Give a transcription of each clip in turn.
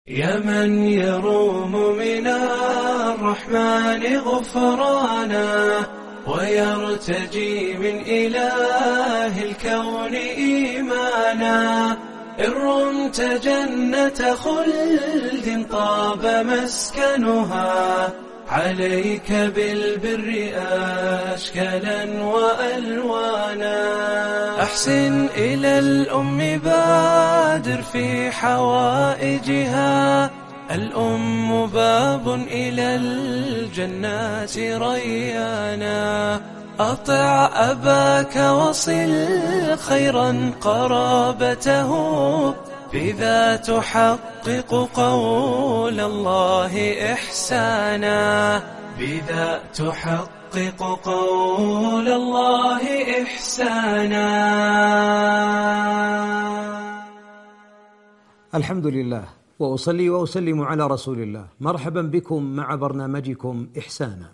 يا من يروم من الرحمن غفرانا ويرتجي من إله الكون إيمانا، إن رمت جنة خلد طاب مسكنها، عليك بالبر أشكالا وألوانا. أحسن إلى الأم بادر في حوائجها، الأم باب إلى الجنات ريانا. أطع أباك وصل خيرا قرابته، بذا تحقق قول الله إحسانا، بذا تحقق قول الله إحسانا. الحمد لله وأصلي وأسلم على رسول الله. مرحبا بكم مع برنامجكم إحسانا.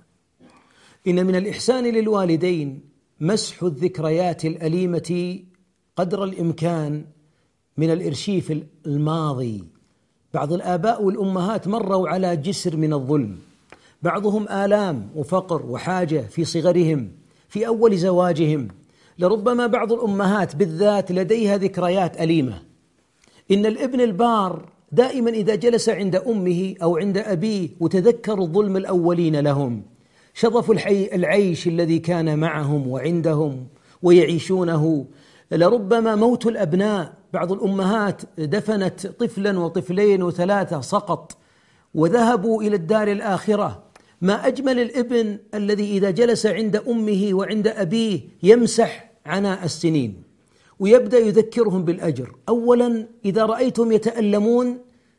إن من الإحسان للوالدين مسح الذكريات الأليمة قدر الإمكان من الإرشيف الماضي. بعض الآباء والأمهات مروا على جسر من الظلم، بعضهم آلام وفقر وحاجة في صغرهم في أول زواجهم. لربما بعض الأمهات بالذات لديها ذكريات أليمة. إن الابن البار دائما إذا جلس عند أمه أو عند أبيه وتذكر الظلم الأولين لهم، شظف العيش الذي كان معهم وعندهم ويعيشونه. لربما موت الأبناء، بعض الأمهات دفنت طفلا وطفلين وثلاثة سقط وذهبوا إلى الدار الآخرة. ما أجمل الابن الذي إذا جلس عند أمه وعند أبيه يمسح عناء السنين ويبدأ يذكرهم بالأجر. أولا إذا رأيتم يتألمون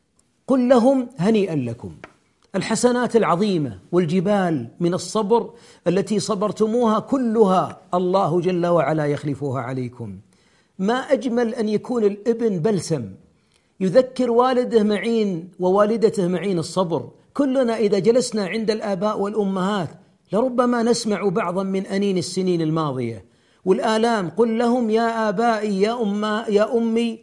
قل لهم هنيئا لكم، الحسنات العظيمة والجبال من الصبر التي صبرتموها كلها الله جل وعلا يخلفها عليكم. ما أجمل أن يكون الابن بلسم يذكر والده معين ووالدته معين الصبر. كلنا إذا جلسنا عند الآباء والأمهات لربما نسمع بعضا من أنين السنين الماضية والآلام. قل لهم يا آبائي يا أمي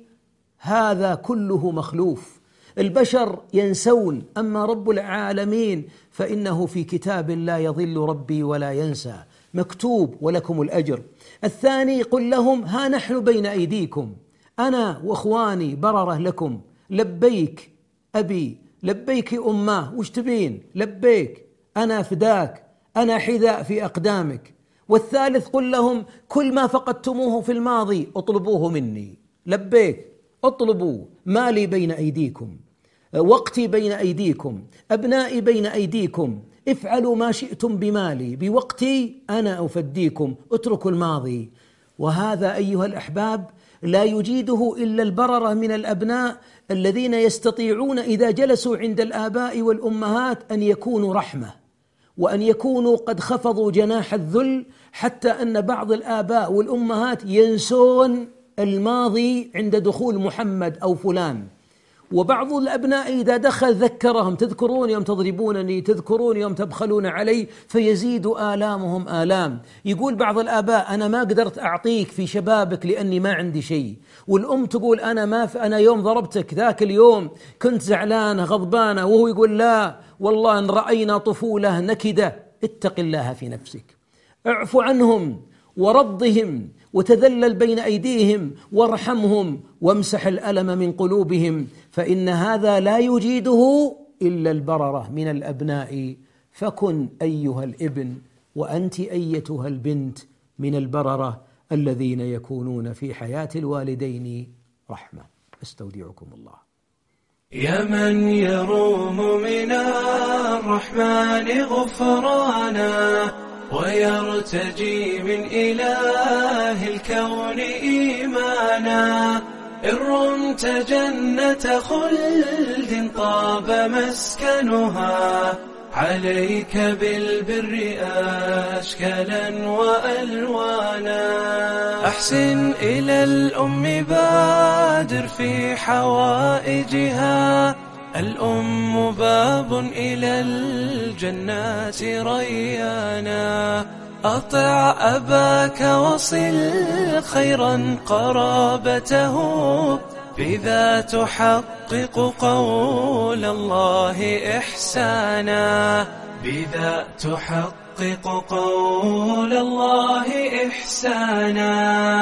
هذا كله مخلوف. البشر ينسون، أما رب العالمين فإنه في كتاب لا يضل ربي ولا ينسى، مكتوب ولكم الأجر. الثاني قل لهم ها نحن بين أيديكم، أنا وأخواني بررة لكم، لبيك أبي لبيك أماه، وش تبين؟ لبيك، أنا فداك، أنا حذاء في أقدامك. والثالث قل لهم كل ما فقدتموه في الماضي اطلبوه مني، لبيك، اطلبوا، مالي بين أيديكم، وقتي بين أيديكم، أبنائي بين أيديكم، افعلوا ما شئتم بمالي، بوقتي أنا أفديكم، اتركوا الماضي. وهذا أيها الأحباب لا يجيده إلا البررة من الأبناء الذين يستطيعون إذا جلسوا عند الآباء والأمهات أن يكونوا رحمة، وأن يكونوا قد خفضوا جناح الذل، حتى أن بعض الآباء والأمهات ينسون الماضي عند دخول محمد أو فلان. وبعض الأبناء إذا دخل ذكرهم، تذكرون يوم تضربونني، تذكرون يوم تبخلون علي، فيزيد آلامهم آلام. يقول بعض الآباء أنا ما قدرت أعطيك في شبابك لأني ما عندي شيء، والأم تقول أنا يوم ضربتك ذاك اليوم كنت زعلانة غضبانة، وهو يقول لا والله إن رأينا طفولة نكدة. اتق الله في نفسك، اعف عنهم ورضهم وتذلل بين أيديهم وارحمهم وامسح الألم من قلوبهم، فإن هذا لا يجيده إلا البررة من الأبناء. فكن أيها الابن وأنت أيتها البنت من البررة الذين يكونون في حياة الوالدين رحمة. استودعكم الله. يا من يروم من الرحمن غفرانا ويرتجي من إله الكون إيمانا، إن رمت جنة خلد طاب مسكنها، عليك بالبر أشكالا وألوانا. أحسن إلى الأم بادر في حوائجها، الأم باب إلى الجنات ريانا. أطع أباك وصل خيرا قرابته، بذا تحقق قول الله إحسانا، بذا تحقق قول الله إحسانا.